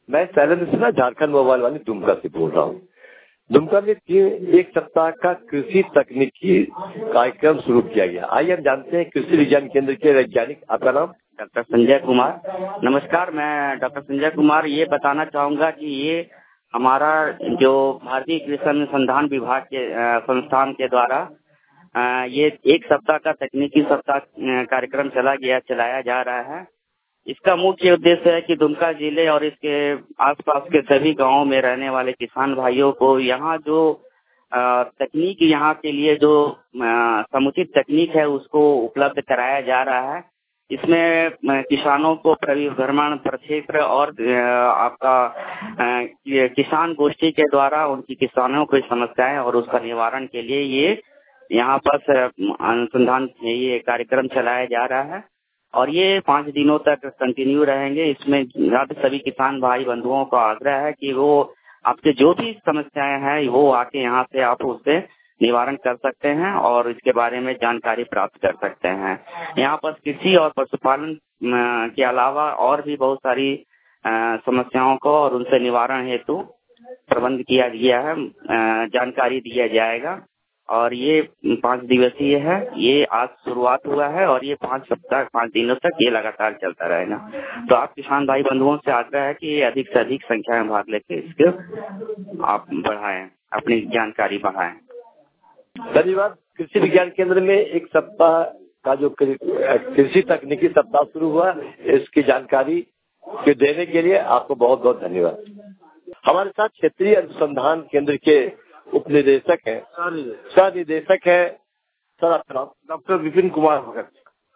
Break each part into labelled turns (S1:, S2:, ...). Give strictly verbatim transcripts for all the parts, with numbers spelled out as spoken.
S1: मैं शैलेंद्र सिन्हा झारखंड मोबाइल वाली दुमका से बोल रहा हूँ। दुमका में तीन एक सप्ताह का कृषि तकनीकी कार्यक्रम शुरू किया गया। आइए हम जानते हैं कृषि विज्ञान केंद्र के वैज्ञानिक। आपका नाम?
S2: डॉक्टर संजय कुमार। नमस्कार, मैं डॉक्टर संजय कुमार ये बताना चाहूँगा कि ये हमारा जो भारतीय कृषि अनुसंधान विभाग के संस्थान के द्वारा ये एक सप्ताह का तकनीकी सप्ताह कार्यक्रम चला गया चलाया जा रहा है। इसका मुख्य उद्देश्य है कि दुमका जिले और इसके आसपास के सभी गांवों में रहने वाले किसान भाइयों को यहाँ जो तकनीक यहाँ के लिए जो समुचित तकनीक है उसको उपलब्ध कराया जा रहा है। इसमें किसानों को परिभ्रमण प्रक्षेत्र और आपका किसान गोष्ठी के द्वारा उनकी किसानों की समस्याएं और उसका निवारण के लिए ये यहाँ पर अनुसंधान ये कार्यक्रम चलाया जा रहा है और ये पाँच दिनों तक कंटिन्यू रहेंगे। इसमें सभी किसान भाई बंधुओं का आग्रह है कि वो आपके जो भी समस्याएं हैं वो आके यहाँ से आप उससे निवारण कर सकते हैं और इसके बारे में जानकारी प्राप्त कर सकते हैं। यहाँ पर कृषि और पशुपालन के अलावा और भी बहुत सारी समस्याओं को और उनसे निवारण हेतु प्रबंध किया गया है, जानकारी दिया जाएगा और ये पाँच दिवसीय है। ये आज शुरुआत हुआ है और ये पाँच सप्ताह पाँच दिनों तक ये लगातार चलता रहेगा। तो आप किसान भाई बंधुओं से आग्रह है कि अधिक से अधिक संख्या में भाग लेके इसके आप बढ़ाएं, अपनी जानकारी बढ़ाएं।
S1: धन्यवाद। कृषि विज्ञान केंद्र में एक सप्ताह का जो कृषि तकनीकी सप्ताह शुरू हुआ, इसकी जानकारी के देने के लिए आपको बहुत बहुत धन्यवाद। हमारे साथ क्षेत्रीय अनुसंधान केंद्र के उप निदेशक है, सह निदेशक है सर, आपका नाम?
S3: डॉक्टर विपिन कुमार भगत।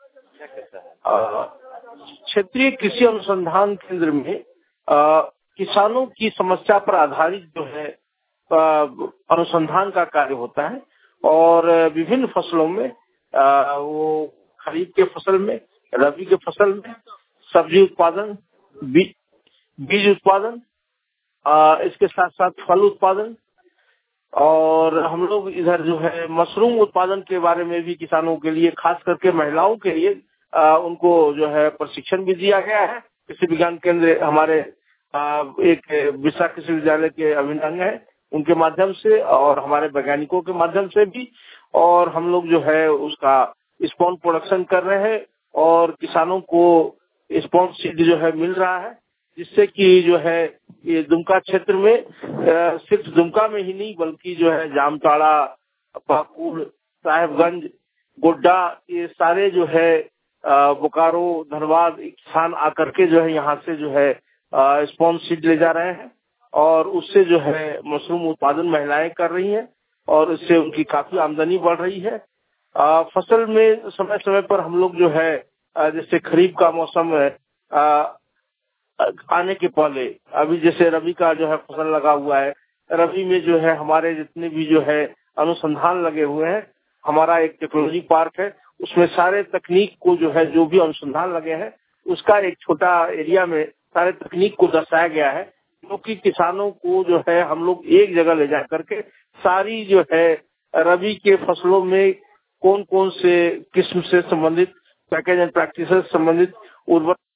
S3: क्षेत्रीय कृषि अनुसंधान केंद्र में आ, किसानों की समस्या पर आधारित जो है आ, अनुसंधान का कार्य होता है और विभिन्न फसलों में आ, वो खरीफ के फसल में, रबी के फसल में, सब्जी उत्पादन, बी, बीज उत्पादन, आ, इसके साथ साथ फल उत्पादन और हम लोग इधर जो है मशरूम उत्पादन के बारे में भी किसानों के लिए, खास करके महिलाओं के लिए आ, उनको जो है प्रशिक्षण भी दिया गया है। कृषि विज्ञान केंद्र हमारे आ, एक विशा कृषि विद्यालय के अभिन्न अंग है, उनके माध्यम से और हमारे वैज्ञानिकों के माध्यम से भी, और हम लोग जो है उसका स्पॉन प्रोडक्शन कर रहे हैं और किसानों को स्पॉन सीड जो है मिल रहा है, जिससे कि जो है ये दुमका क्षेत्र में सिर्फ दुमका में ही नहीं बल्कि जो है जामताड़ा, पाकुड़, साहेबगंज, गोड्डा, ये सारे जो है बोकारो, धनबाद किसान आकर के जो है यहाँ से जो है स्पॉन सीड ले जा रहे हैं और उससे जो है मशरूम उत्पादन महिलाएं कर रही हैं और इससे उनकी काफी आमदनी बढ़ रही है। आ, फसल में समय समय पर हम लोग जो है जैसे खरीफ का मौसम है आ, आने के पहले, अभी जैसे रबी का जो है फसल लगा हुआ है, रबी में जो है हमारे जितने भी जो है अनुसंधान लगे हुए हैं, हमारा एक टेक्नोलॉजी पार्क है, उसमें सारे तकनीक को जो है जो भी अनुसंधान लगे हैं उसका एक छोटा एरिया में सारे तकनीक को दर्शाया गया है, क्योंकि किसानों को जो है हम लोग एक जगह ले जा करके सारी जो है रबी के फसलों में कौन कौन से किस्म से संबंधित पैकेज एंड प्रैक्टिसेस संबंधित उर्वरक